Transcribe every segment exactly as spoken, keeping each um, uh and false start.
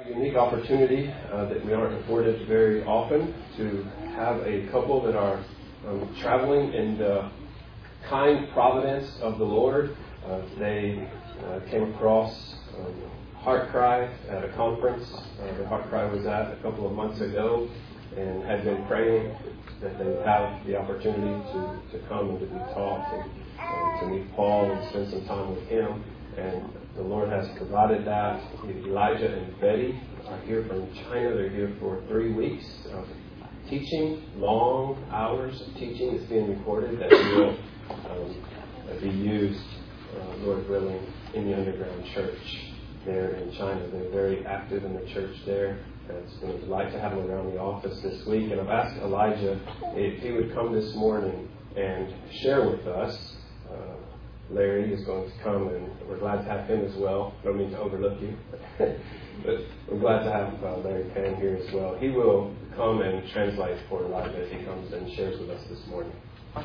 unique opportunity uh, that we aren't afforded very often to have a couple that are um, traveling in the kind providence of the Lord. Uh, they uh, came across um, Heart Cry at a conference uh, that Heart Cry was at a couple of months ago, and had been praying that they would have the opportunity to, to come and to be taught and um, to meet Paul and spend some time with him. And the Lord has provided that. Elijah and Betty are here from China. They're here for three weeks of teaching, long hours of teaching. It's being recorded that will um, be used, uh, Lord willing, in the underground church there in China. They're very active in the church there. It's been a delight to have them around the office this week. And I've asked Elijah if he would come this morning and share with us. Uh, Larry is going to come, and we're glad to have him as well. Don't mean to overlook you, but we're glad to have uh, Larry Pan here as well. He will come and translate for Elijah as he comes and shares with us this morning. I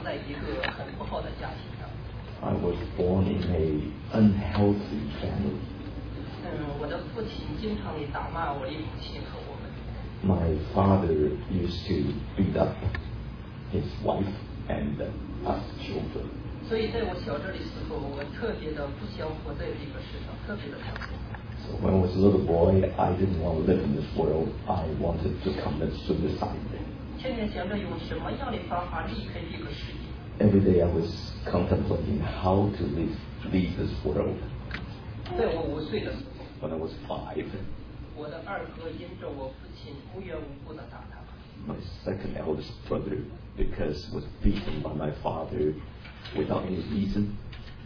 was born in an unhealthy family. My father used to beat up his wife and us children. So when I was a little boy, I didn't want to live in this world. I wanted to commit suicide. Every day I was contemplating how to leave, leave this world. When I was five, my second eldest brother, because was beaten by my father without any reason,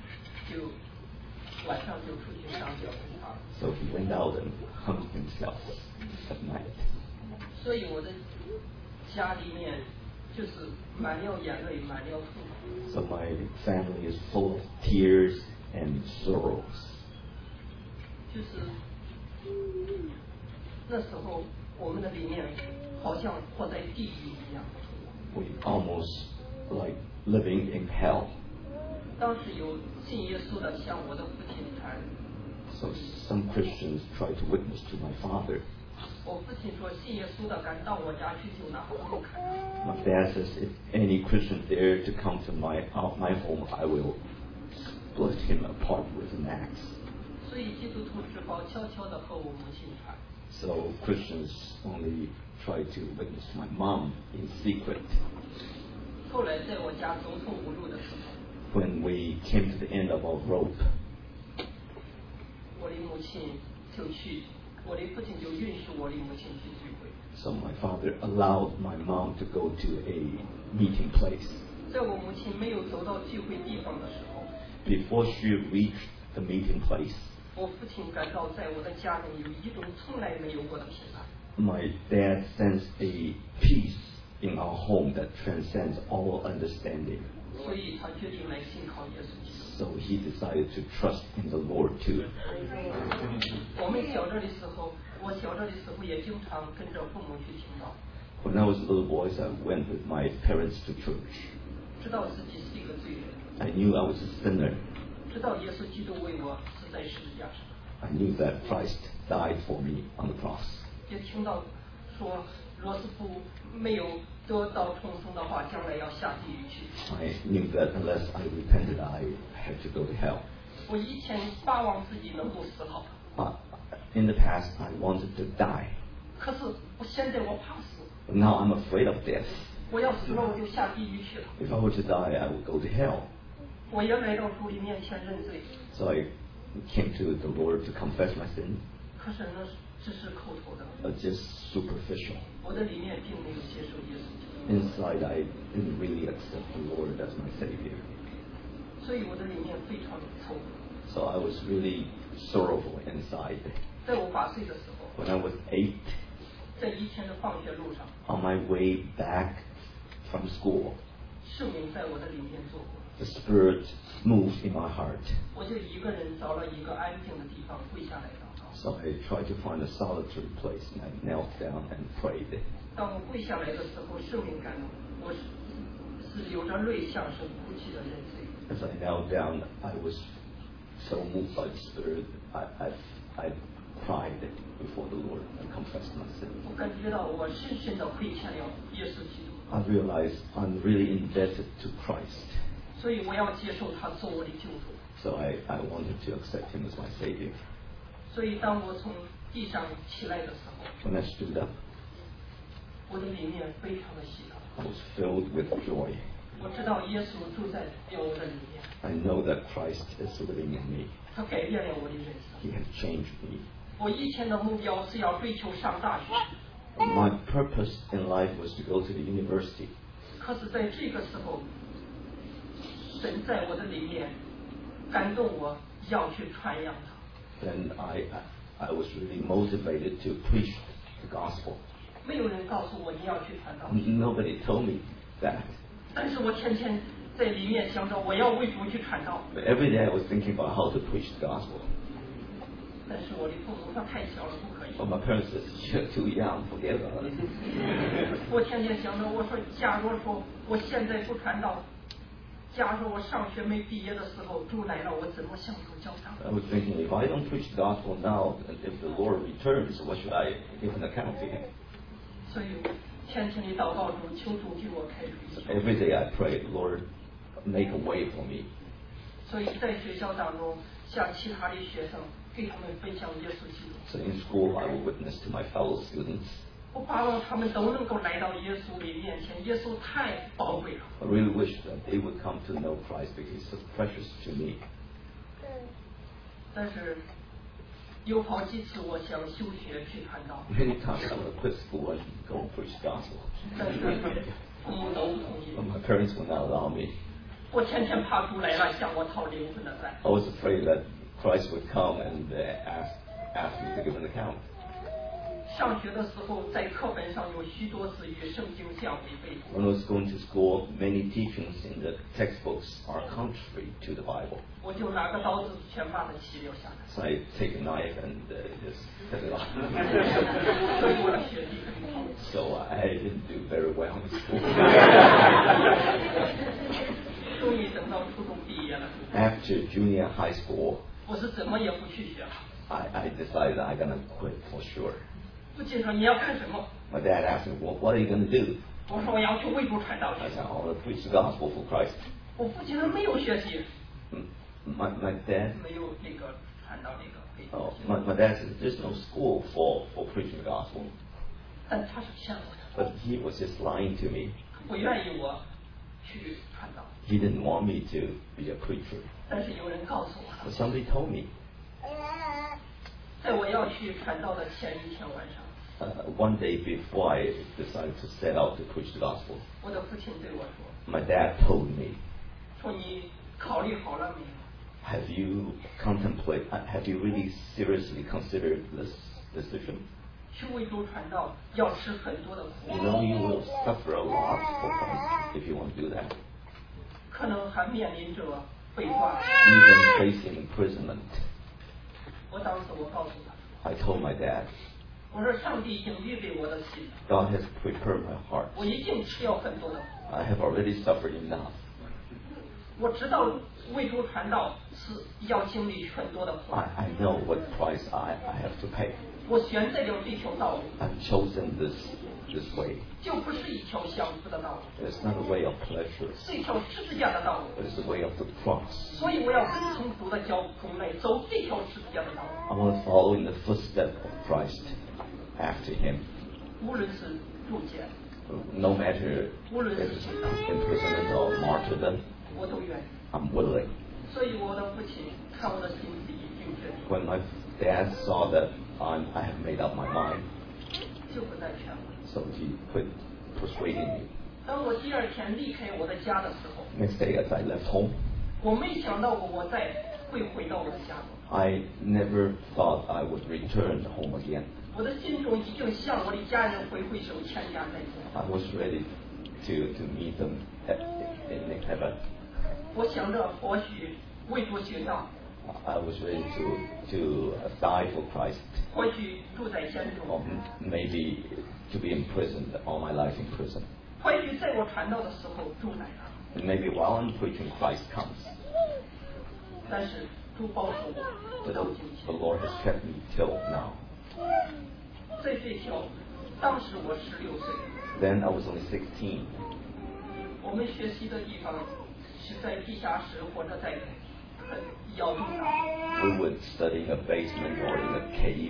so he went out and hung himself at night. So my family is full of tears and sorrows. We almost like living in hell. So some Christians try to witness to my father. My dad says if any Christian dare to come to my uh, my home, I will split him apart with an axe. So Christians only try to witness to my mom in secret. When we came to the end of our rope, so my father allowed my mom to go to a meeting place. Before she reached the meeting place, my dad sensed a peace in our home that transcends all understanding. So he decided to trust in the Lord too. When I was a little boy, I went with my parents to church. I knew I was a sinner. I knew that Christ died for me on the cross. I knew that unless I repented, I had to go to hell. Uh, in the past, I wanted to die. But now I'm afraid of death. If I were to die, I would go to hell. So I came to the Lord to confess my sin. Uh, just superficial. Inside, I didn't really accept the Lord as my Savior. So I was really sorrowful inside. When I was eight, on my way back from school, the Spirit moved in my heart. So I tried to find a solitary place and I knelt down and prayed. As I knelt down, I was so moved by the Spirit, I, I, I cried before the Lord. confess my sin. 我感觉到我深深的亏欠了耶稣基督， I realize I'm really indebted to Christ. 所以我要接受他做我的救主。 So I, I wanted to accept him as my Savior. 所以当我从地上起来的时候， When I stood up, 我的里面非常的喜乐。 I was filled with joy. 我知道耶稣住在我的里面， I know that Christ is living in me. 他改变了我的人生。 He has changed me. 我以前的目标是要追求上大学， My purpose in life was to go to the university. 可是在这个时候，神在我的里面感动我要去传扬它。 Then I, I, I was really motivated to preach the gospel. 没有人告诉我你要去传道， Nobody told me that. 但是我天天在里面想着我要为主去传道。 But every day I was thinking about how to preach the gospel. 但是我的父母说太小了，不可以。 But my parents said, you're too young, forget about it. 我天天想着，我说，假如说我现在不传道，假如我上学没毕业的时候主来了，我怎么向主交账？ I was thinking, if I don't preach the gospel now, and if the Lord returns, what should I give an account to him? 所以天天的祷告主，求主给我开路。 So every day I pray, Lord, make a way for me. 所以在学校当中，向其他的学生给他们分享耶稣基督。 So in school, I will witness to my fellow students. 我盼望他们都能够来到耶稣的面前，耶稣太宝贵了。 I really wish that they would come to know Christ because he's so precious to me. 但是有好几次我想休学去传道， Many times I would quit school and go and preach the gospel. 但是父母都不同意。 But my parents would not allow me. 我天天怕主来了向我讨灵魂的债。 I was afraid that Christ would come and uh, ask, ask me to give an account. 上学的时候，在课本上有许多是与圣经相违背的。 When I was going to school, many teachings in the textbooks are contrary to the Bible. 我就拿个刀子全把它切掉下来。 So I take a knife and uh, just cut it off. 所以我的学历很好。 So I didn't do very well in school. 终于等到初中毕业了， After junior high school, 我是怎么也不去学了。 I, I decided I'm going to quit for sure. 父亲说你要干什么？ My dad asked me, well, what are you going to do? 我说我要去为主传道去 I。said, I want to preach the gospel for Christ. 我父亲说没有学习， My, my dad, 没有那个传道那个背景 oh, my, my dad said, there's no school for, for preaching the gospel. 但他是骗我的， But he was just lying to me. 不愿意我去传道。 He didn't want me to be a preacher. 但是有人告诉我 But 了， somebody told me. 在我要去传道的前一天晚上， Uh, one day before I decided to set out to preach the gospel, 我的父亲对我说 my dad told me, 说你考虑好了没有？ have you contemplate, uh, have you really seriously considered this decision? 去为主传道要吃很多的苦， You know you will suffer a lot for Christ if you want to do that. 可能还面临着被抓。 Even facing imprisonment. 我当时我告诉他， I told my dad, 我说上帝已经预备我的心， God has prepared my heart. 我已经吃了很多的苦。 I have already suffered enough. 我知道为主传道是要经历很多的苦， I, I know what price I, I have to pay. 我选择了这条道路， I've chosen this this way. 就不是一条享福的道路， It's not a way of pleasure. 是一条十字架的道路。 It is the way of the cross. 所以我要跟从主的脚同来走这条十字架的道路， I want to follow in the footsteps of Christ after him. 无论是铸剑， No matter if it's imprisonment or martyrdom, 我都愿意。 I'm willing. 所以我的父亲看我的心思已经决定， When my dad saw that I'm, I have made up my mind, 就不再劝我。 so he quit persuading me. 当我第二天离开我的家的时候， Next day, as I left home, 我没想到过我再会回到我的家中。 I never thought I would return home again. 我的心中已经向我的家人挥挥手，全家在见。 I was ready to, to meet them at, in heaven. 我想着或许为主殉道， I was ready to, to die for Christ, 或许住在监 or 中， maybe to be imprisoned all my life in prison. 或许在我传道的时候主来了， And maybe while I'm preaching, Christ comes. 但是主保守我， But 不到 the, 今 the 天。 Lord has kept me till now. 在这条，当时我十六岁， Then I was only sixteen. 我们学习的地方是在地下室或者在很窑洞上。 We would study in a basement or in a cave.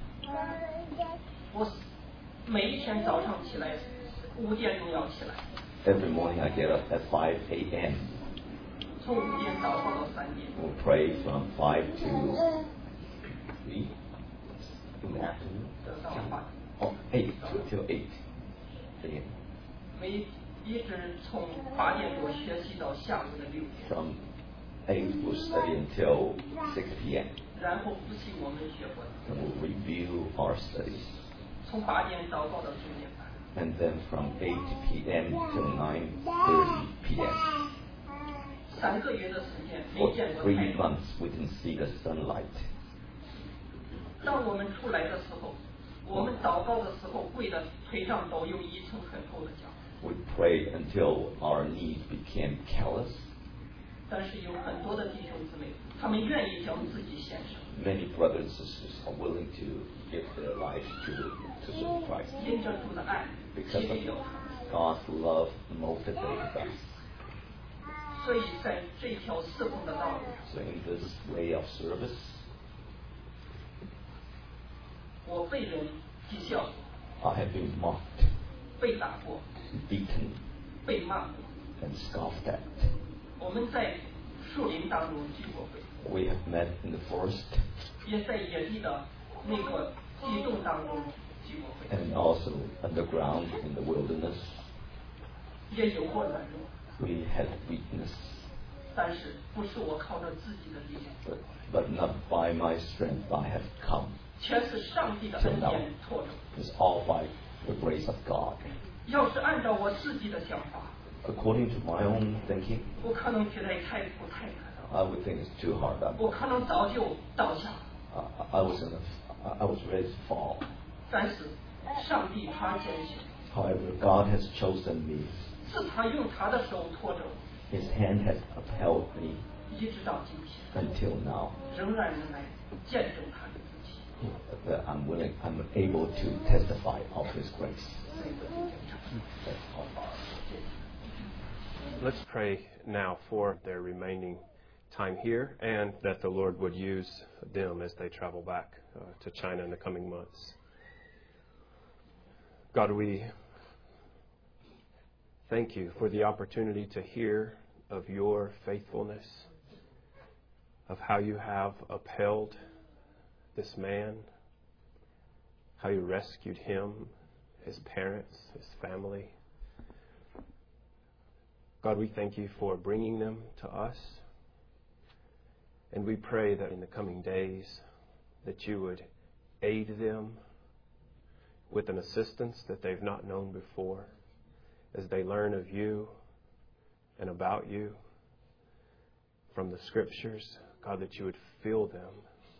我每一天早上起来五点钟要起来， Every morning I get up at five a.m. 从五点祷告到三点， We'll pray from five to three in the afternoon. 等到八， Oh, eight till eight a.m. 每一直从八点多学习到下午的六点， From eight we'll study until six p.m. 然后复习我们学过的， and we'll review our studies. 从八点祷告到九点半。 And then from eight p.m. till nine thirty p.m. 三个月的时间 For 没见过太 three 阳。 months we didn't see the sunlight. 当我们出来的时候，我们祷告的时候跪的腿上都有一层很厚的胶。 We prayed until our knees became callous. 但是有很多的弟兄姊妹，他们愿意将自己献上， Many brothers and sisters are willing to give their lives to, to serve Christ. 因着主的爱 Because 激励了 of 他。 God's love motivated us. 所以在这条侍奉的道路上， So in this way of service, 我被人讥笑过， I have been mocked, 被打过， beaten, 被骂过。 and scoffed at. 我们在树林当中聚过会， We have met in the forest 也在野地的那个地洞当中聚过会， and also underground in the wilderness. 也有过软弱。 We had weakness, 但是不是我靠着自己的力量， but, but not by my strength I have come. 全是上帝的恩典托着。 It's all by the grace of God. 要是按照我自己的想法， According to my own thinking, 我可能觉得也太苦太难了， I would think it's too hard. I, 我可能早就倒下了。 I, I was in a, I was ready to fall. 但是上帝他拣选， However, God has chosen me. 是他用他的手托着我， His hand has upheld me 一直到今天， until now. 仍然能来见证他的自己。 That I'm willing, I'm able to testify of His grace. 所以我就经常 That's all. Let's pray now for their remaining time here and that the Lord would use them as they travel back uh, to China in the coming months. God, we thank you for the opportunity to hear of your faithfulness, of how you have upheld this man, how you rescued him, his parents, his family. God, we thank you for bringing them to us. And we pray that in the coming days that you would aid them with an assistance that they've not known before as they learn of you and about you from the Scriptures. God, that you would fill them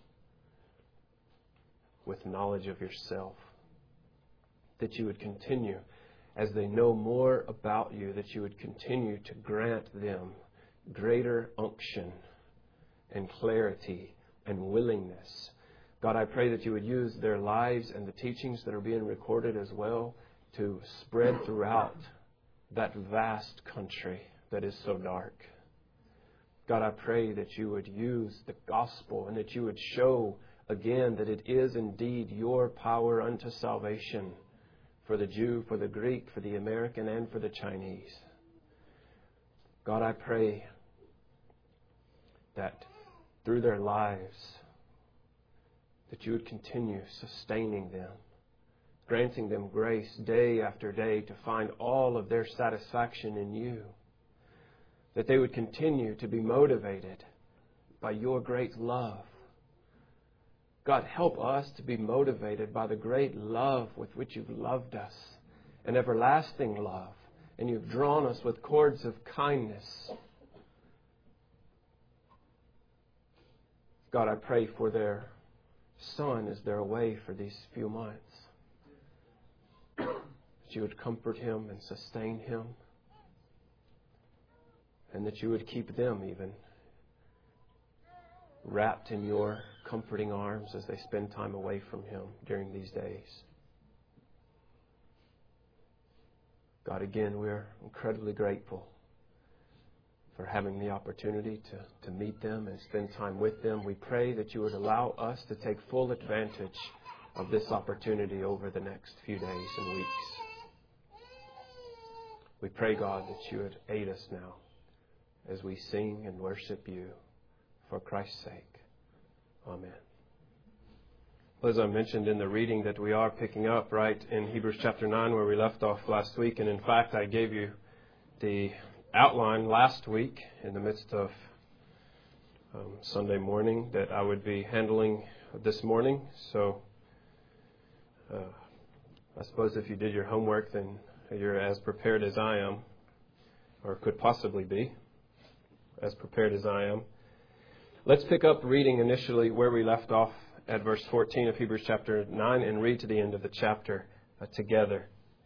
with knowledge of yourself, that you would continue as they know more about you, that you would continue to grant them greater unction and clarity and willingness. God, I pray that you would use their lives and the teachings that are being recorded as well to spread throughout that vast country that is so dark. God, I pray that you would use the gospel and that you would show again that it is indeed your power unto salvation for the Jew, for the Greek, for the American, and for the Chinese. God, I pray that through their lives, that you would continue sustaining them, granting them grace day after day to find all of their satisfaction in you, that they would continue to be motivated by your great love. God, help us to be motivated by the great love with which you've loved us, an everlasting love, and you've drawn us with cords of kindness. God, I pray for their son as they're away for these few months, that you would comfort him and sustain him, and that you would keep them even wrapped in your comforting arms as they spend time away from him during these days. God, again, we're incredibly grateful for having the opportunity to, to meet them and spend time with them. We pray that you would allow us to take full advantage of this opportunity over the next few days and weeks. We pray, God, that you would aid us now as we sing and worship you for Christ's sake. Amen. Well, as I mentioned in the reading that we are picking up right in Hebrews chapter nine where we left off last week, and in fact I gave you the outline last week in the midst of um, Sunday morning that I would be handling this morning. So uh, I suppose if you did your homework, then you're as prepared as I am, or could possibly be as prepared as I am. Let's pick up reading initially where we left off at verse fourteen of Hebrews chapter nine and read to the end of the chapter uh, together.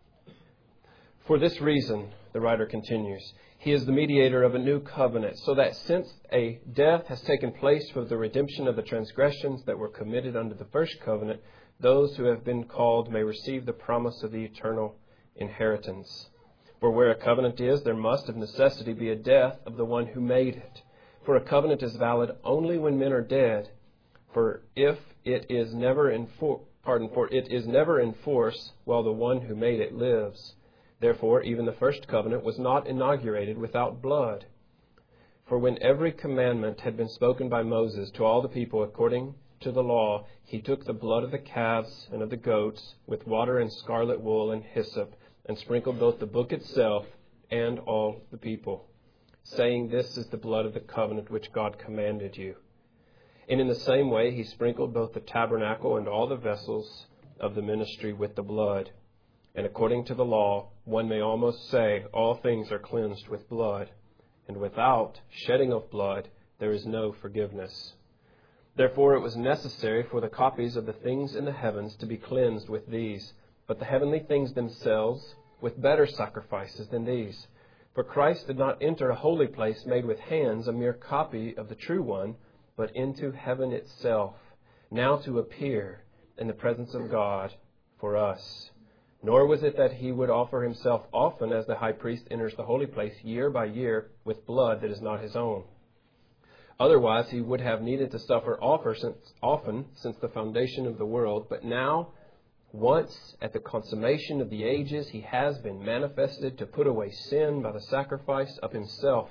For this reason, the writer continues, He is the mediator of a new covenant, so that since a death has taken place for the redemption of the transgressions that were committed under the first covenant, those who have been called may receive the promise of the eternal inheritance. For where a covenant is, there must of necessity be a death of the one who made it. For a covenant is valid only when men are dead. For if it is never in for, pardon, for it is never in force while the one who made it lives. Therefore, even the first covenant was not inaugurated without blood. For when every commandment had been spoken by Moses to all the people according to the law, he took the blood of the calves and of the goats with water and scarlet wool and hyssop, and sprinkled both the book itself and all the people, saying, This is the blood of the covenant which God commanded you. And in the same way he sprinkled both the tabernacle and all the vessels of the ministry with the blood. And according to the law, one may almost say all things are cleansed with blood, and without shedding of blood there is no forgiveness. Therefore it was necessary for the copies of the things in the heavens to be cleansed with these, but the heavenly things themselves with better sacrifices than these. For Christ did not enter a holy place made with hands, a mere copy of the true one, but into heaven itself, now to appear in the presence of God for us. Nor was it that he would offer himself often as the high priest enters the holy place year by year with blood that is not his own. Otherwise he would have needed to suffer often since the foundation of the world. But now, once at the consummation of the ages, he has been manifested to put away sin by the sacrifice of himself.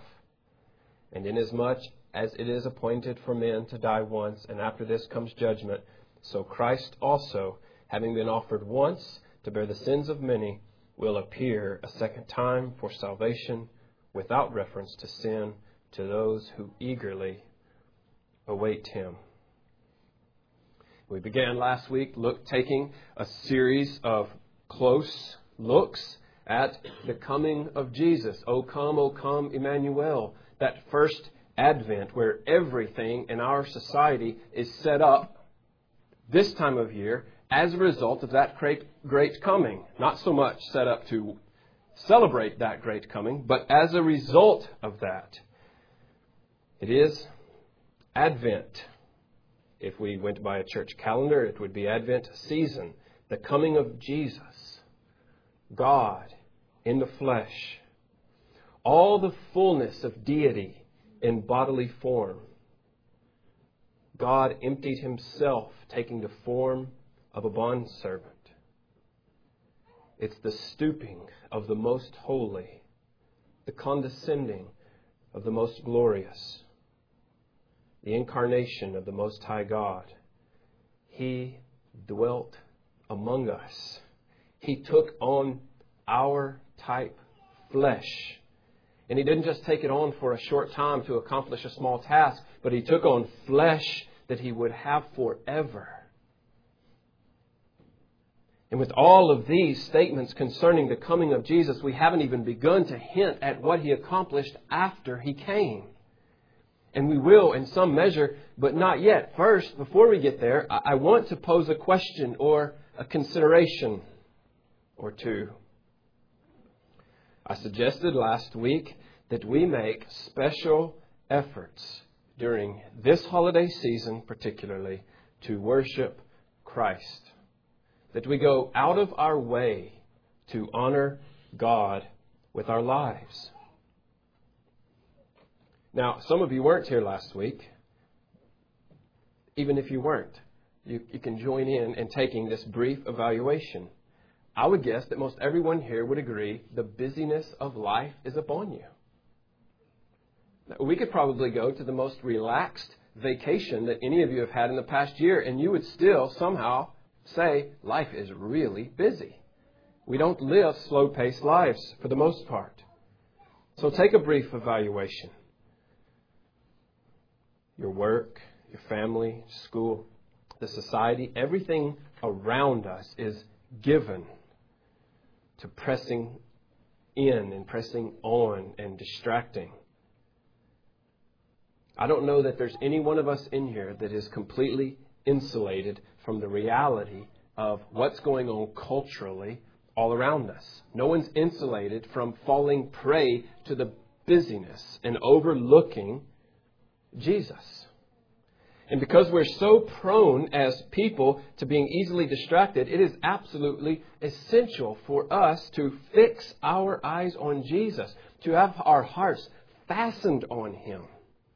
And inasmuch as it is appointed for men to die once, and after this comes judgment, so Christ also, having been offered once to bear the sins of many, will appear a second time for salvation without reference to sin to those who eagerly await him. We began last week look, taking a series of close looks at the coming of Jesus. O come, O come, Emmanuel. That first Advent where everything in our society is set up this time of year as a result of that great, great coming. Not so much set up to celebrate that great coming, but as a result of that. It is Advent. If we went by a church calendar, it would be Advent season. The coming of Jesus, God in the flesh. All the fullness of deity in bodily form. God emptied himself, taking the form of a bondservant. It's the stooping of the most holy, the condescending of the most glorious, the incarnation of the Most High God. He dwelt among us. He took on our type flesh. And he didn't just take it on for a short time to accomplish a small task, but he took on flesh that he would have forever. And with all of these statements concerning the coming of Jesus, we haven't even begun to hint at what he accomplished after he came. And we will in some measure, but not yet. First, before we get there, I want to pose a question or a consideration or two. I suggested last week that we make special efforts during this holiday season particularly to worship Christ. That we go out of our way to honor God with our lives. Now, some of you weren't here last week. Even if you weren't, you, you can join in in taking this brief evaluation. I would guess that most everyone here would agree the busyness of life is upon you. We could probably go to the most relaxed vacation that any of you have had in the past year, and you would still somehow say life is really busy. We don't live slow-paced lives for the most part. So take a brief evaluation. Your work, your family, school, the society, everything around us is given to pressing in and pressing on and distracting. I don't know that there's any one of us in here that is completely insulated from the reality of what's going on culturally all around us. No one's insulated from falling prey to the busyness and overlooking Jesus. And because we're so prone as people to being easily distracted, it is absolutely essential for us to fix our eyes on Jesus, to have our hearts fastened on Him.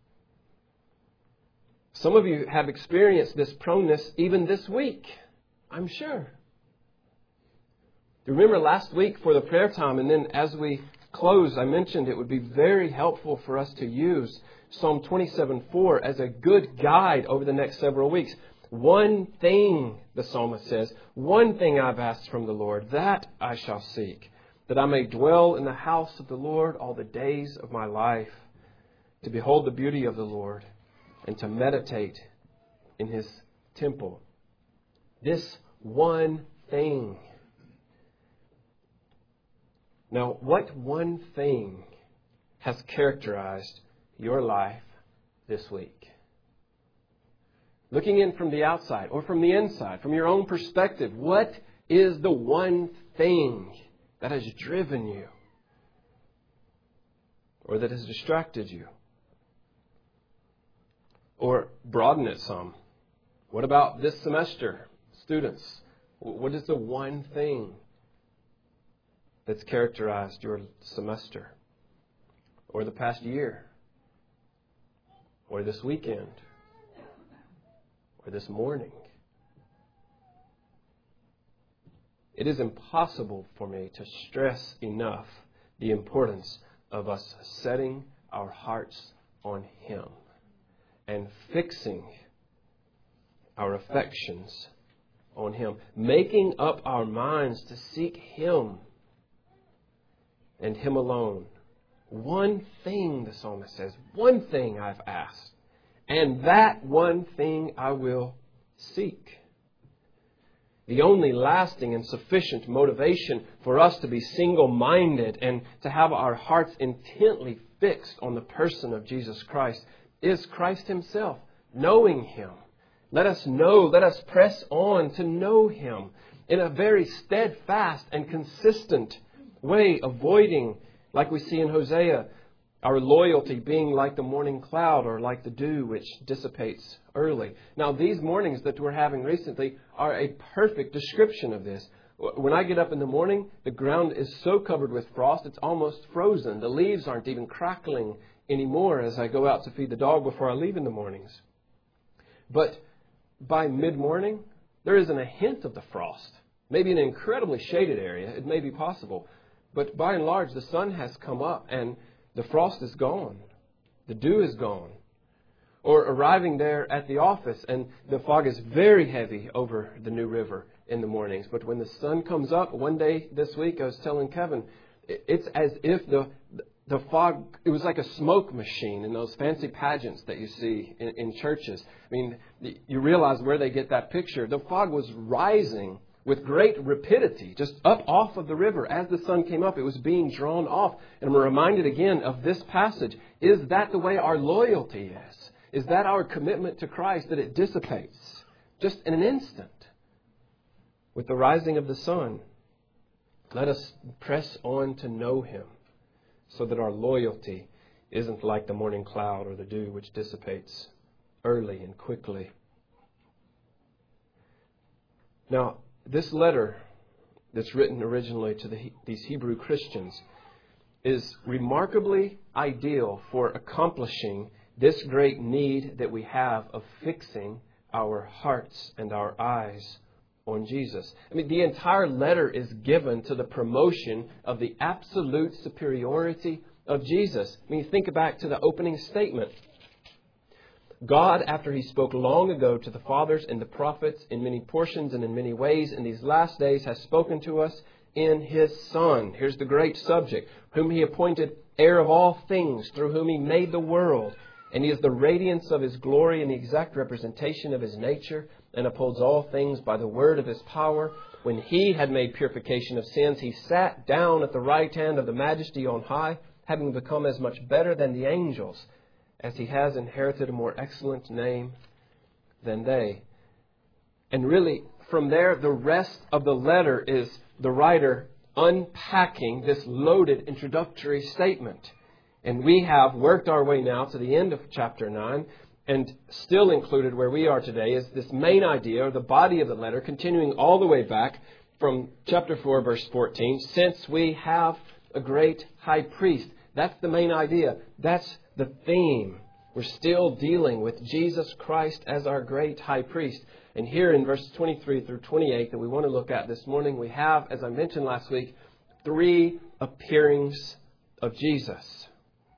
Some of you have experienced this proneness even this week, I'm sure. You remember last week for the prayer time, and then as we close, I mentioned it would be very helpful for us to use Psalm twenty-seven four as a good guide over the next several weeks. One thing, the psalmist says, one thing I've asked from the Lord, that I shall seek, that I may dwell in the house of the Lord all the days of my life, to behold the beauty of the Lord and to meditate in His temple. This one thing. Now, what one thing has characterized your life this week? Looking in from the outside or from the inside, from your own perspective, what is the one thing that has driven you or that has distracted you? Or broaden it some. What about this semester, students? What is the one thing that's characterized your semester? Or the past year? Or this weekend? Or this morning? It is impossible for me to stress enough the importance of us setting our hearts on Him and fixing our affections on Him, making up our minds to seek Him and Him alone. One thing, the psalmist says, one thing I've asked, and that one thing I will seek. The only lasting and sufficient motivation for us to be single-minded and to have our hearts intently fixed on the person of Jesus Christ is Christ Himself, knowing Him. Let us know, let us press on to know Him in a very steadfast and consistent way, avoiding, like we see in Hosea, our loyalty being like the morning cloud or like the dew which dissipates early. Now, these mornings that we're having recently are a perfect description of this. When I get up in the morning, the ground is so covered with frost, it's almost frozen. The leaves aren't even crackling anymore as I go out to feed the dog before I leave in the mornings. But by mid-morning, there isn't a hint of the frost. Maybe in an incredibly shaded area, it may be possible. But by and large, the sun has come up and the frost is gone. The dew is gone. Or arriving there at the office and the fog is very heavy over the New River in the mornings. But when the sun comes up, one day this week I was telling Kevin, it's as if the the fog, it was like a smoke machine in those fancy pageants that you see in, in churches. I mean, you realize where they get that picture. The fog was rising with great rapidity, just up off of the river. As the sun came up, it was being drawn off. And we're reminded again of this passage. Is that the way our loyalty is? Is that our commitment to Christ, that it dissipates just in an instant with the rising of the sun? Let us press on to know Him so that our loyalty isn't like the morning cloud or the dew which dissipates early and quickly. Now, this letter that's written originally to the, these Hebrew Christians, is remarkably ideal for accomplishing this great need that we have of fixing our hearts and our eyes on Jesus. I mean, the entire letter is given to the promotion of the absolute superiority of Jesus. I mean, think back to the opening statement. God, after He spoke long ago to the fathers and the prophets in many portions and in many ways, in these last days has spoken to us in His Son. Here's the great subject. Whom He appointed heir of all things, through whom He made the world. And He is the radiance of His glory and the exact representation of His nature, and upholds all things by the word of His power. When He had made purification of sins, He sat down at the right hand of the Majesty on high, having become as much better than the angels, as He has inherited a more excellent name than they. And really, from there, the rest of the letter is the writer unpacking this loaded introductory statement. And we have worked our way now to the end of chapter nine, and still included where we are today is this main idea, or the body of the letter, continuing all the way back from chapter four, verse fourteen. Since we have a great high priest. That's the main idea. That's the theme. We're still dealing with Jesus Christ as our great high priest. And here in verses twenty-three through twenty-eight that we want to look at this morning, we have, as I mentioned last week, three appearings of Jesus.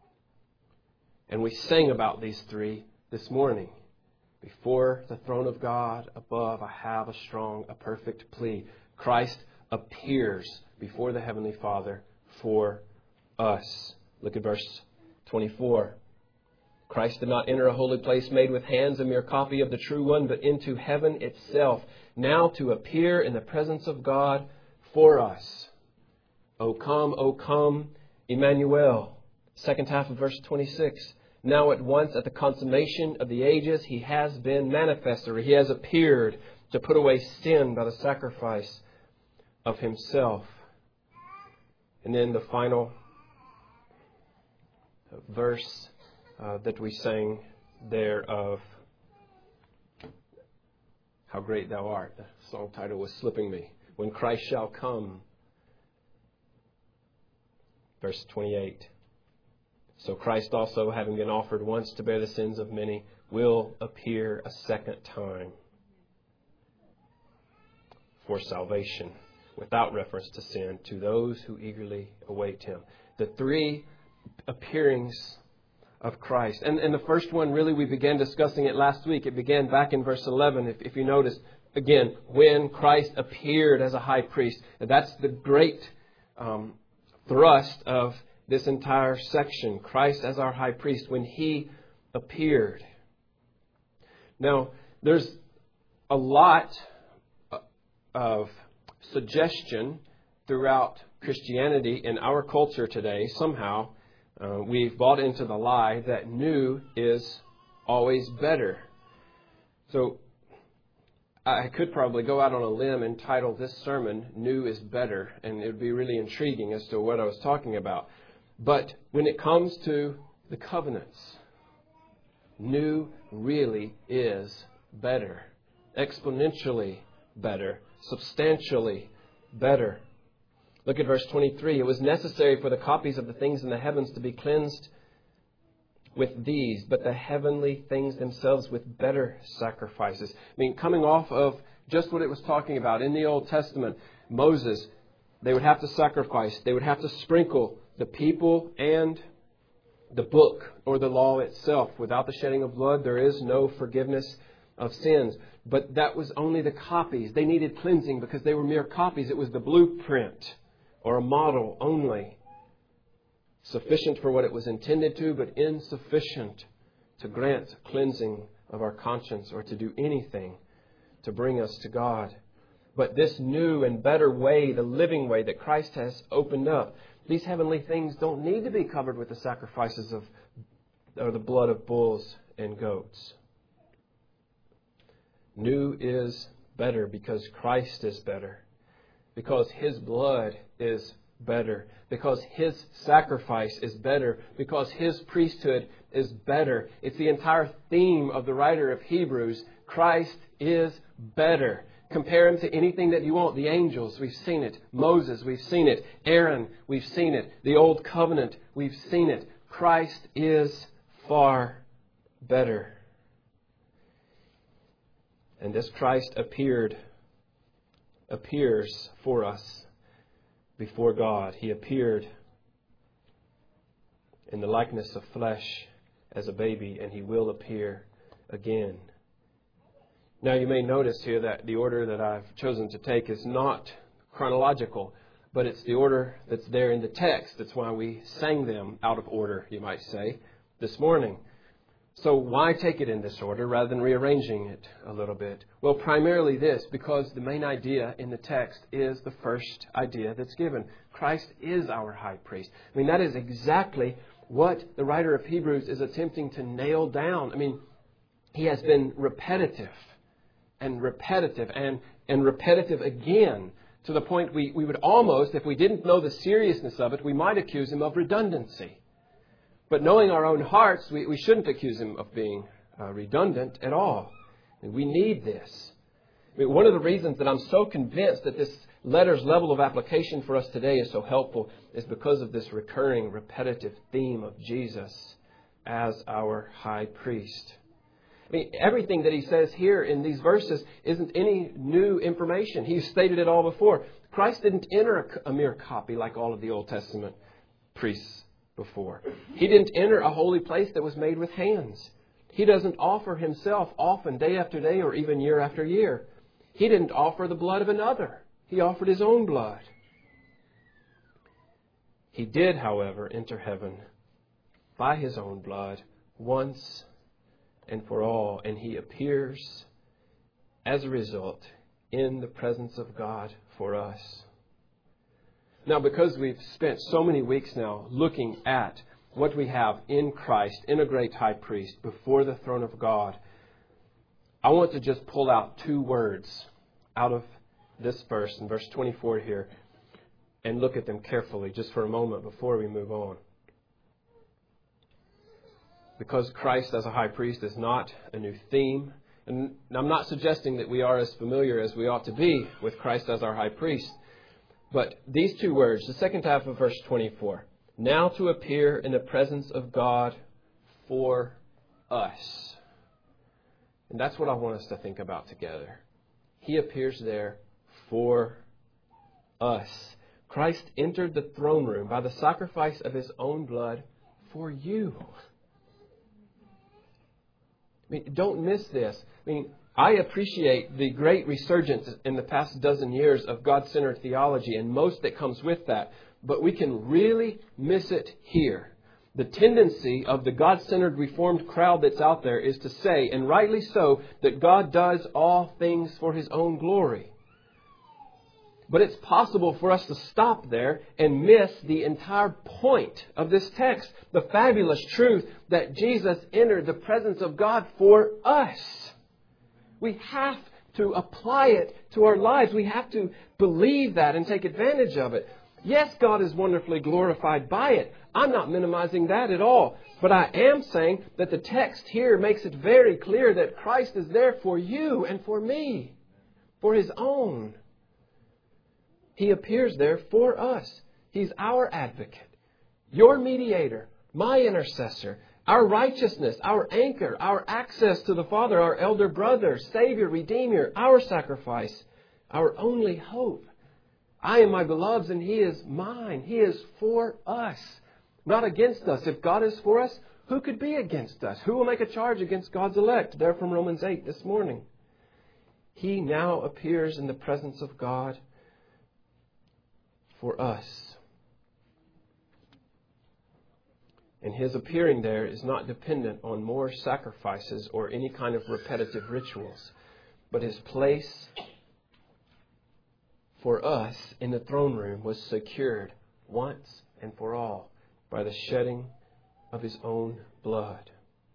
And we sang about these three this morning. Before the throne of God above, I have a strong, a perfect plea. Christ appears before the Heavenly Father for us. Look at verse twenty-four. Christ did not enter a holy place made with hands, a mere copy of the true one, but into heaven itself, now to appear in the presence of God for us. O come, O come, Emmanuel. Second half of verse twenty-six. Now at once, at the consummation of the ages, He has been manifested, or He has appeared to put away sin by the sacrifice of Himself. And then the final verse uh, that we sang there of How Great Thou Art. The song title was slipping me. When Christ shall come. Verse twenty-eight. So Christ also, having been offered once to bear the sins of many, will appear a second time for salvation, without reference to sin, to those who eagerly await Him. The three appearings of Christ. And, and the first one, really, we began discussing it last week. It began back in verse eleven, if, if you notice. Again, when Christ appeared as a high priest. That's the great um, thrust of this entire section. Christ as our high priest, when He appeared. Now, there's a lot of suggestion throughout Christianity in our culture today. Somehow, uh, we've bought into the lie that new is always better. So, I could probably go out on a limb and title this sermon, New is Better, and it would be really intriguing as to what I was talking about. But when it comes to the covenants, new really is better, exponentially better, substantially better. Look at verse twenty-three. It was necessary for the copies of the things in the heavens to be cleansed with these, but the heavenly things themselves with better sacrifices. I mean, coming off of just what it was talking about in the Old Testament, Moses, they would have to sacrifice, they would have to sprinkle the people and the book or the law itself. Without the shedding of blood, there is no forgiveness of sins. But that was only the copies. They needed cleansing because they were mere copies. It was the blueprint or a model only. Sufficient for what it was intended to, but insufficient to grant cleansing of our conscience or to do anything to bring us to God. But this new and better way, the living way that Christ has opened up, these heavenly things don't need to be covered with the sacrifices of or the blood of bulls and goats. New is better because Christ is better. Because His blood is better. Because His sacrifice is better. Because His priesthood is better. It's the entire theme of the writer of Hebrews. Christ is better. compare Him to anything that you want. The angels, we've seen it. Moses, we've seen it. Aaron, we've seen it. The Old Covenant, we've seen it. Christ is far better. And this Christ appeared, appears for us before God. He appeared in the likeness of flesh as a baby, and He will appear again. Now you may notice here that the order that I've chosen to take is not chronological, but it's the order that's there in the text. That's why we sang them out of order, you might say, this morning. So why take it in this order rather than rearranging it a little bit? Well, primarily this, because the main idea in the text is the first idea that's given. Christ is our high priest. I mean, that is exactly what the writer of Hebrews is attempting to nail down. I mean, he has been repetitive and repetitive and, and repetitive again, to the point we, we would almost, if we didn't know the seriousness of it, we might accuse him of redundancy. But knowing our own hearts, we, we shouldn't accuse him of being uh, redundant at all. I mean, we need this. I mean, one of the reasons that I'm so convinced that this letter's level of application for us today is so helpful is because of this recurring, repetitive theme of Jesus as our high priest. I mean, everything that he says here in these verses isn't any new information. He's stated it all before. Christ didn't enter a, a mere copy like all of the Old Testament priests before. He didn't enter a holy place that was made with hands. He doesn't offer himself often, day after day, or even year after year. He didn't offer the blood of another. He offered his own blood. He did, however, enter heaven by his own blood once and for all. And he appears, as a result, in the presence of God for us. Now, because we've spent so many weeks now looking at what we have in Christ, in a great high priest, before the throne of God, I want to just pull out two words out of this verse, in verse twenty-four here, and look at them carefully just for a moment before we move on. Because Christ as a high priest is not a new theme, and I'm not suggesting that we are as familiar as we ought to be with Christ as our high priest, but these two words, the second half of verse twenty-four, now to appear in the presence of God for us. And that's what I want us to think about together. He appears there for us. Christ entered the throne room by the sacrifice of his own blood for you. I mean, don't miss this. I mean, I appreciate the great resurgence in the past dozen years of God-centered theology and most that comes with that. But we can really miss it here. The tendency of the God-centered Reformed crowd that's out there is to say, and rightly so, that God does all things for his own glory. But it's possible for us to stop there and miss the entire point of this text. The fabulous truth that Jesus entered the presence of God for us. We have to apply it to our lives. We have to believe that and take advantage of it. Yes, God is wonderfully glorified by it. I'm not minimizing that at all. But I am saying that the text here makes it very clear that Christ is there for you and for me, for his own. He appears there for us. He's our advocate, your mediator, my intercessor, our righteousness, our anchor, our access to the Father, our elder brother, Savior, Redeemer, our sacrifice, our only hope. I am my beloved's and he is mine. He is for us, not against us. If God is for us, who could be against us? Who will make a charge against God's elect? There from Romans eight this morning. He now appears in the presence of God for us. And his appearing there is not dependent on more sacrifices or any kind of repetitive rituals, but his place for us in the throne room was secured once and for all by the shedding of his own blood.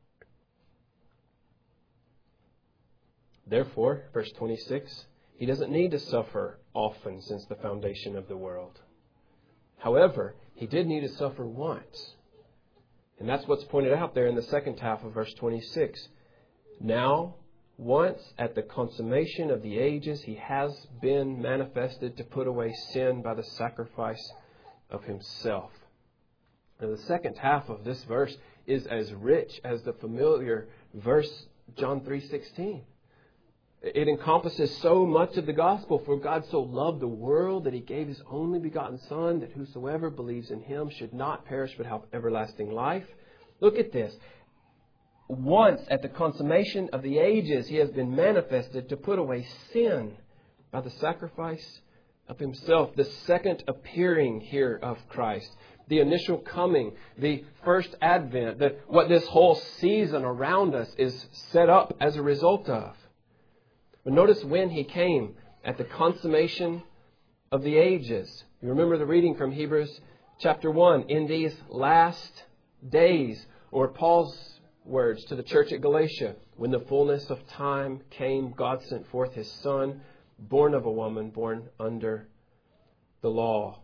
Therefore, verse twenty-six, he doesn't need to suffer often since the foundation of the world. However, he did need to suffer once. And that's what's pointed out there in the second half of verse twenty-six. Now Once at the consummation of the ages, He has been manifested to put away sin by the sacrifice of Himself. Now, the second half of this verse is as rich as the familiar verse John three sixteen. It encompasses so much of the gospel. For God so loved the world that He gave His only begotten Son, that whosoever believes in Him should not perish but have everlasting life. Look at this. Once at the consummation of the ages, He has been manifested to put away sin by the sacrifice of Himself. The second appearing here of Christ. The initial coming, the first advent, the, what this whole season around us is set up as a result of. But notice when He came, at the consummation of the ages. You remember the reading from Hebrews chapter one. In these last days, or Paul's words to the church at Galatia, when the fullness of time came, God sent forth His Son, born of a woman, born under the law.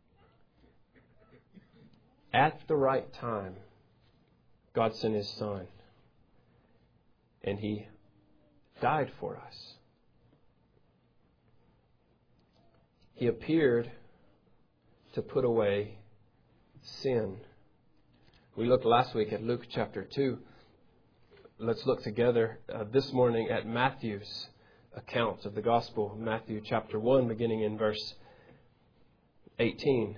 At the right time, God sent His Son, and He died for us. He appeared to put away sin. We looked last week at Luke chapter two. Let's look together uh, this morning at Matthew's account of the gospel. Matthew chapter one, beginning in verse eighteen.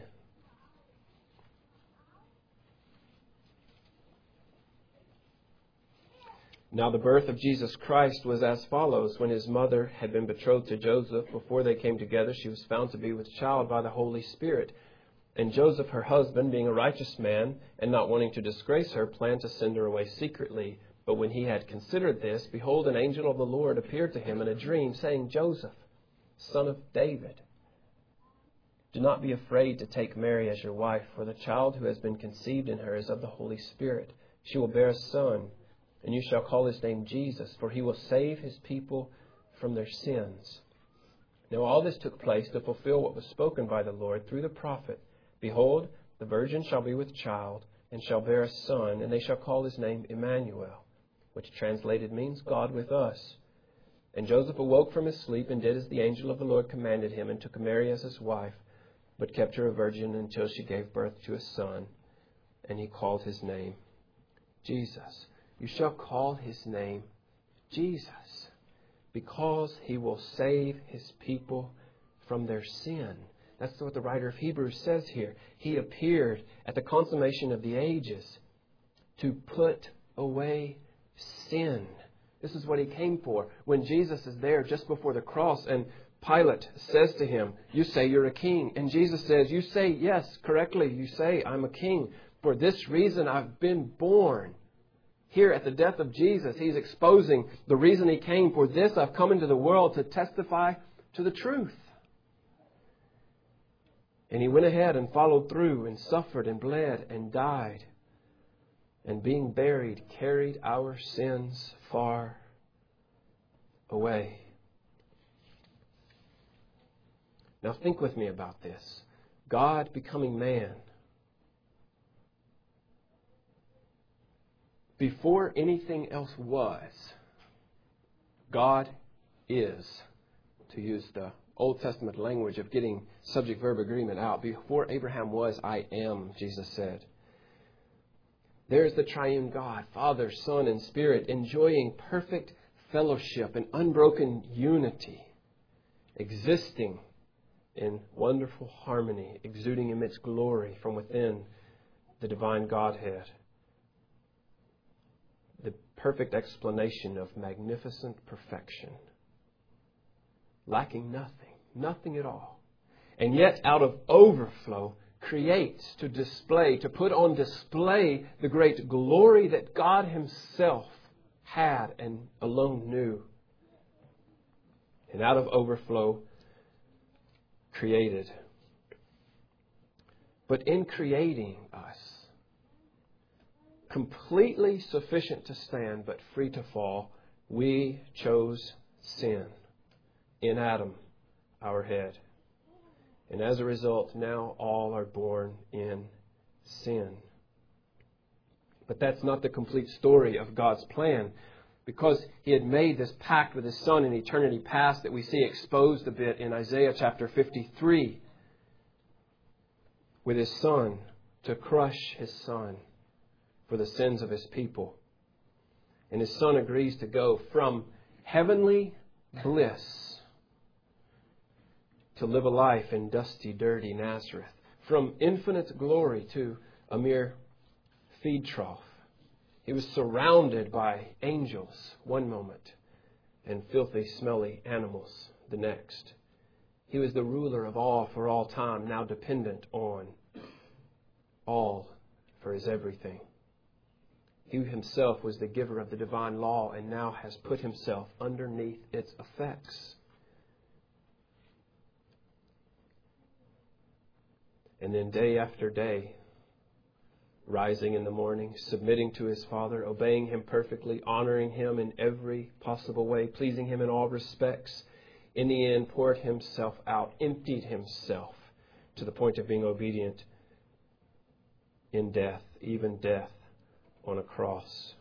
Now the birth of Jesus Christ was as follows. When His mother had been betrothed to Joseph, before they came together, she was found to be with child by the Holy Spirit. And Joseph, her husband, being a righteous man, and not wanting to disgrace her, planned to send her away secretly. But when he had considered this, behold, an angel of the Lord appeared to him in a dream, saying, Joseph, son of David, do not be afraid to take Mary as your wife, for the child who has been conceived in her is of the Holy Spirit. She will bear a son, and you shall call His name Jesus, for He will save His people from their sins. Now all this took place to fulfill what was spoken by the Lord through the prophet. Behold, the virgin shall be with child, and shall bear a son, and they shall call His name Emmanuel, which translated means God with us. And Joseph awoke from his sleep, and did as the angel of the Lord commanded him, and took Mary as his wife, but kept her a virgin until she gave birth to a son, and he called his name Jesus. You shall call His name Jesus, because He will save His people from their sin. That's what the writer of Hebrews says here. He appeared at the consummation of the ages to put away sin. This is what He came for. When Jesus is there just before the cross, and Pilate says to Him, you say you're a king. And Jesus says, you say, yes, correctly, you say I'm a king. For this reason I've been born. Here at the death of Jesus, He's exposing the reason He came. For this I've come into the world to testify to the truth. And He went ahead and followed through and suffered and bled and died. And being buried, carried our sins far away. Now think with me about this. God becoming man. Before anything else was, God is, to use the Old Testament language of getting subject-verb agreement out. Before Abraham was, I am, Jesus said. There's the triune God, Father, Son, and Spirit, enjoying perfect fellowship and unbroken unity, existing in wonderful harmony, exuding immense glory from within the divine Godhead. The perfect explanation of magnificent perfection. Lacking nothing, nothing at all. And yet out of overflow creates to display, to put on display the great glory that God Himself had and alone knew. And out of overflow created. But in creating us, completely sufficient to stand, but free to fall, we chose sin in Adam, our head. And as a result, now all are born in sin. But that's not the complete story of God's plan. because He had made this pact with His Son in eternity past that we see exposed a bit in Isaiah chapter fifty-three, with His Son to crush His Son for the sins of His people. And His Son agrees to go from heavenly bliss to live a life in dusty, dirty Nazareth. From infinite glory to a mere feed trough. He was surrounded by angels one moment and filthy, smelly animals the next. He was the ruler of all for all time, now dependent on all for His everything. He Himself was the giver of the divine law and now has put Himself underneath its effects. And then day after day, rising in the morning, submitting to His Father, obeying Him perfectly, honoring Him in every possible way, pleasing Him in all respects, in the end poured Himself out, emptied Himself to the point of being obedient in death, even death on a cross.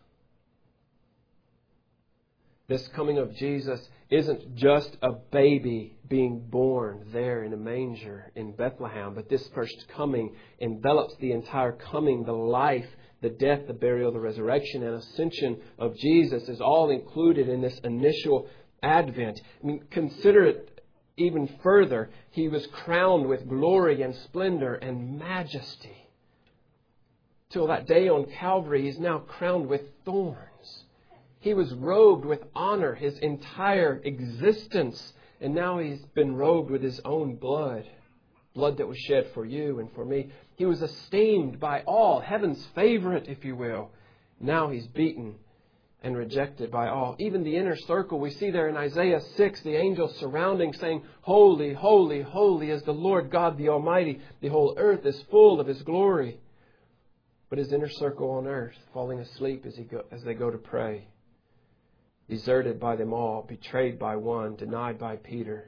This coming of Jesus isn't just a baby being born there in a manger in Bethlehem, but this first coming envelops the entire coming, the life, the death, the burial, the resurrection, and ascension of Jesus is all included in this initial advent. I mean, consider it even further. He was crowned with glory and splendor and majesty. Till that day on Calvary, He's now crowned with thorns. He was robed with honor His entire existence. And now He's been robed with His own blood. Blood that was shed for you and for me. He was esteemed by all. Heaven's favorite, if you will. Now He's beaten and rejected by all. Even the inner circle, we see there in Isaiah six, the angels surrounding, saying, Holy, holy, holy is the Lord God the Almighty. The whole earth is full of His glory. But His inner circle on earth, falling asleep as, he go, as they go to pray. Deserted by them all, betrayed by one, denied by Peter.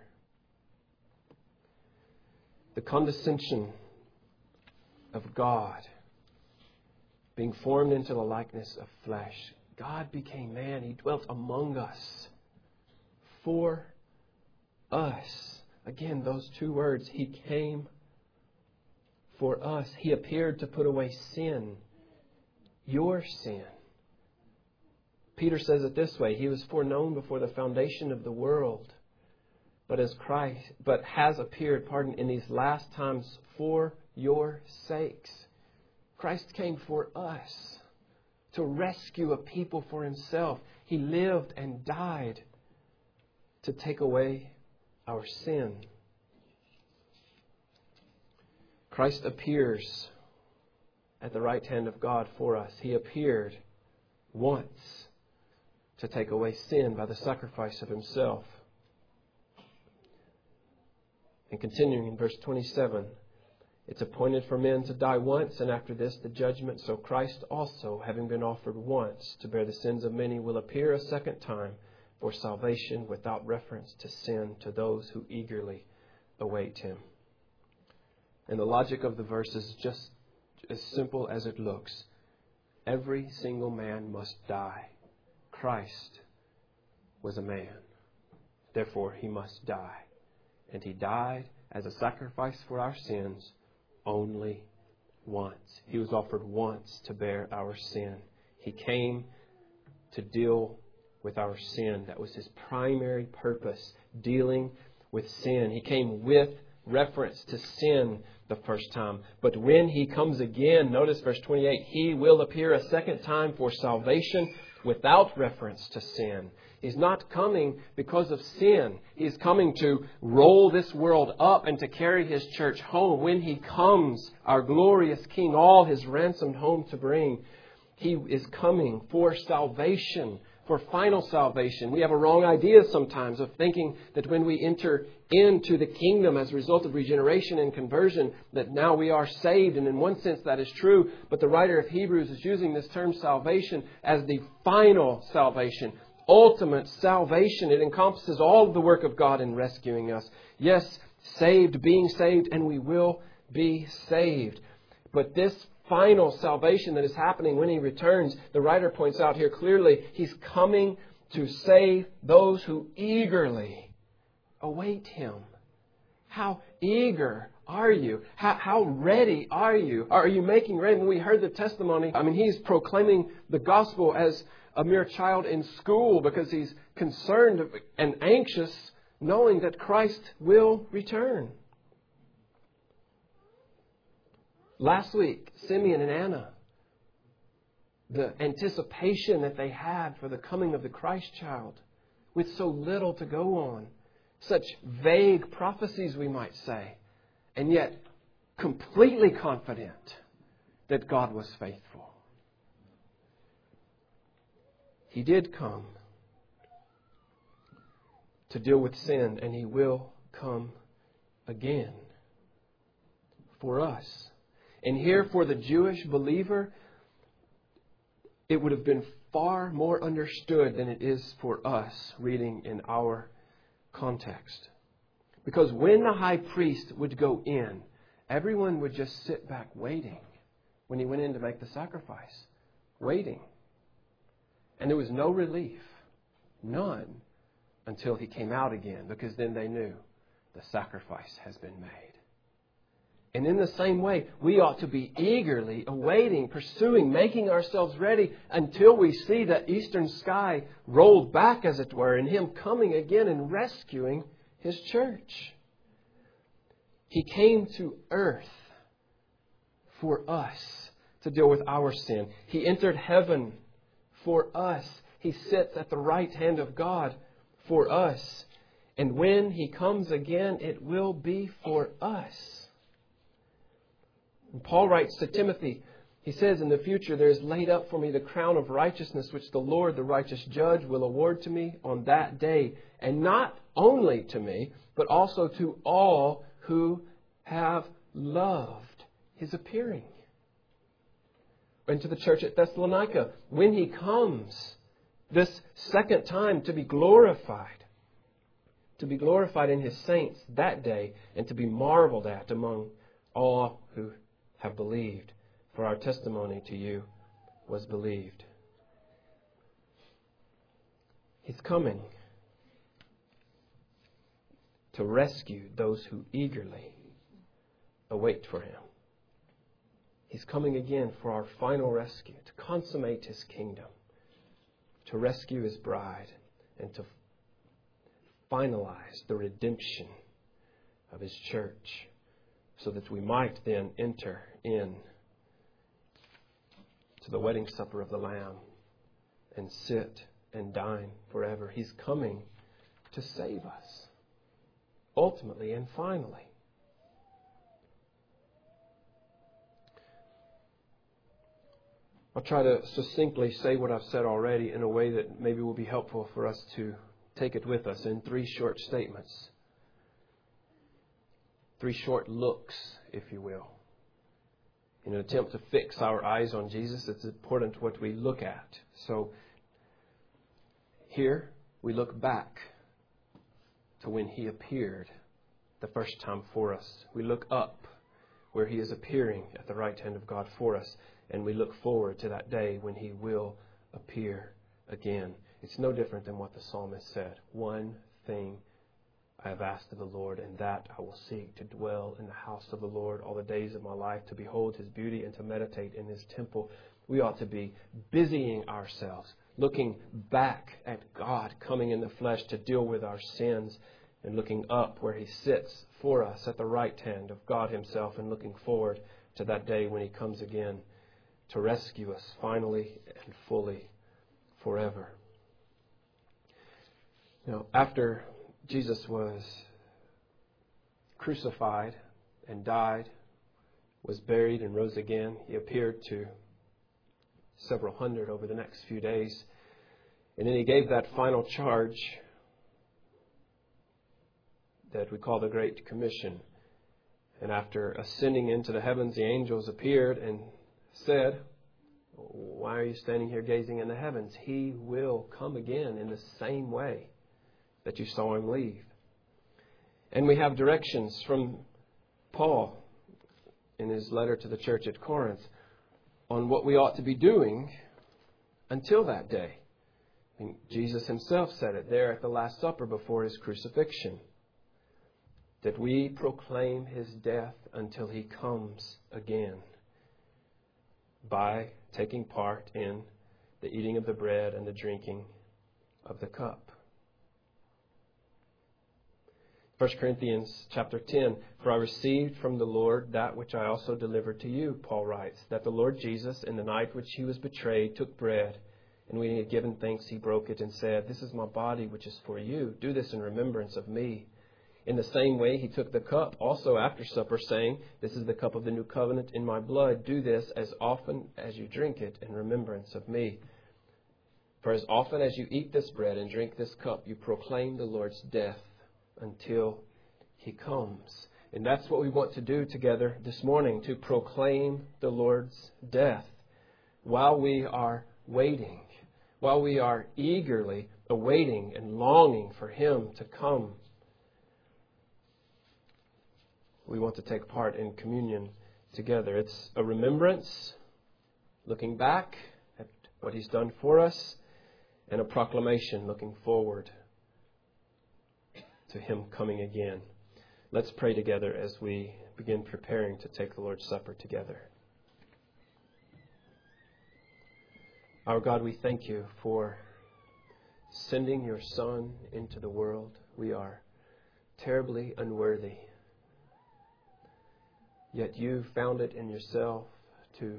The condescension of God, being formed into the likeness of flesh. God became man. He dwelt among us. For us. Again, those two words. He came for us. He appeared to put away sin. Your sin. Peter says it this way, He was foreknown before the foundation of the world, but as Christ, but has appeared, pardon, in these last times for your sakes. Christ came for us to rescue a people for Himself. He lived and died to take away our sin. Christ appears at the right hand of God for us. He appeared once to take away sin by the sacrifice of Himself. And continuing in verse twenty-seven, it's appointed for men to die once, and after this the judgment. So Christ also, having been offered once to bear the sins of many, will appear a second time for salvation without reference to sin to those who eagerly await Him. And the logic of the verse is just as simple as it looks. Every single man must die. Christ was a man. Therefore, He must die. And He died as a sacrifice for our sins only once. He was offered once to bear our sin. He came to deal with our sin. That was His primary purpose, dealing with sin. He came with reference to sin the first time. But when He comes again, notice verse twenty-eight, He will appear a second time for salvation without reference to sin. He's not coming because of sin. He's coming to roll this world up and to carry His church home. When He comes, our glorious King, all His ransomed home to bring, He is coming for salvation, for final salvation. We have a wrong idea sometimes of thinking that when we enter into the kingdom as a result of regeneration and conversion, that now we are saved. And in one sense that is true. But the writer of Hebrews is using this term salvation as the final salvation, ultimate salvation. It encompasses all of the work of God in rescuing us. Yes, saved, being saved, and we will be saved. But this final salvation that is happening when He returns. The writer points out here clearly, He's coming to save those who eagerly await Him. How eager are you? How, how ready are you? Are you making ready? When we heard the testimony, I mean, he's proclaiming the gospel as a mere child in school because he's concerned and anxious knowing that Christ will return. Last week, Simeon and Anna, the anticipation that they had for the coming of the Christ child with so little to go on. Such vague prophecies, we might say, and yet completely confident that God was faithful. He did come to deal with sin, and He will come again for us. And here for the Jewish believer, it would have been far more understood than it is for us reading in our context. Because when the high priest would go in, everyone would just sit back waiting when he went in to make the sacrifice. Waiting. And there was no relief. None. Until He came out again. Because then they knew the sacrifice has been made. And in the same way, we ought to be eagerly awaiting, pursuing, making ourselves ready until we see the eastern sky rolled back, as it were, and Him coming again and rescuing His church. He came to earth for us to deal with our sin. He entered heaven for us. He sits at the right hand of God for us. And when He comes again, it will be for us. And Paul writes to Timothy, he says, in the future there is laid up for me the crown of righteousness, which the Lord, the righteous judge, will award to me on that day. And not only to me, but also to all who have loved His appearing. And to the church at Thessalonica, when He comes this second time to be glorified, to be glorified in His saints that day, and to be marveled at among all who have believed, for our testimony to you was believed. He's coming to rescue those who eagerly await for Him. He's coming again for our final rescue, to consummate His kingdom, to rescue His bride, and to finalize the redemption of His church, so that we might then enter in to the wedding supper of the Lamb and sit and dine forever. He's coming to save us, ultimately and finally. I'll try to succinctly say what I've said already in a way that maybe will be helpful for us to take it with us in three short statements. Three short looks, if you will. In an attempt to fix our eyes on Jesus, it's important what we look at. So, here we look back to when He appeared the first time for us. We look up where He is appearing at the right hand of God for us. And we look forward to that day when He will appear again. It's no different than what the psalmist said. One thing I have asked of the Lord, and that I will seek, to dwell in the house of the Lord all the days of my life, to behold His beauty and to meditate in His temple. We ought to be busying ourselves, looking back at God coming in the flesh to deal with our sins, and looking up where He sits for us at the right hand of God Himself, and looking forward to that day when He comes again to rescue us finally and fully forever. Now, after Jesus was crucified and died, was buried and rose again, He appeared to several hundred over the next few days. And then He gave that final charge that we call the Great Commission. And after ascending into the heavens, the angels appeared and said, "Why are you standing here gazing in the heavens? He will come again in the same way that you saw Him leave." And we have directions from Paul in his letter to the church at Corinth on what we ought to be doing until that day. I mean, Jesus himself said it there at the Last Supper before his crucifixion, that we proclaim his death until he comes again by taking part in the eating of the bread and the drinking of the cup. First Corinthians chapter ten, for I received from the Lord that which I also delivered to you, Paul writes, that the Lord Jesus, in the night which he was betrayed, took bread, and when he had given thanks, he broke it and said, this is my body which is for you. Do this in remembrance of me. In the same way, he took the cup also after supper, saying, this is the cup of the new covenant in my blood. Do this as often as you drink it in remembrance of me. For as often as you eat this bread and drink this cup, you proclaim the Lord's death until he comes. And that's what we want to do together this morning, to proclaim the Lord's death while we are waiting, while we are eagerly awaiting and longing for him to come. We want to take part in communion together. It's a remembrance, looking back at what he's done for us, and a proclamation looking forward to him coming again. Let's pray together as we begin preparing to take the Lord's Supper together. Our God, we thank you for sending your Son into the world. We are terribly unworthy. Yet you found it in yourself to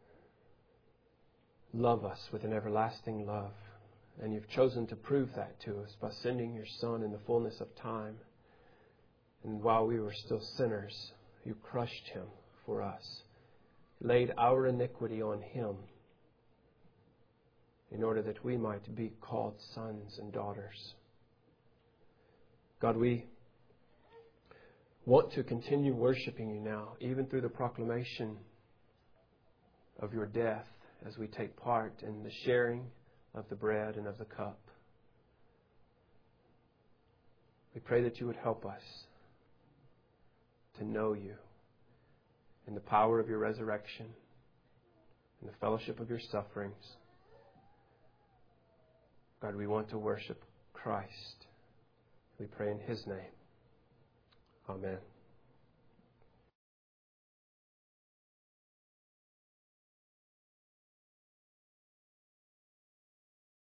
love us with an everlasting love. And you've chosen to prove that to us by sending your Son in the fullness of time. And while we were still sinners, you crushed him for us, laid our iniquity on him in order that we might be called sons and daughters. God, we want to continue worshiping you now, even through the proclamation of your death as we take part in the sharing of the bread and of the cup. We pray that you would help us to know you in the power of your resurrection, in the fellowship of your sufferings. God, we want to worship Christ. We pray in his name. Amen.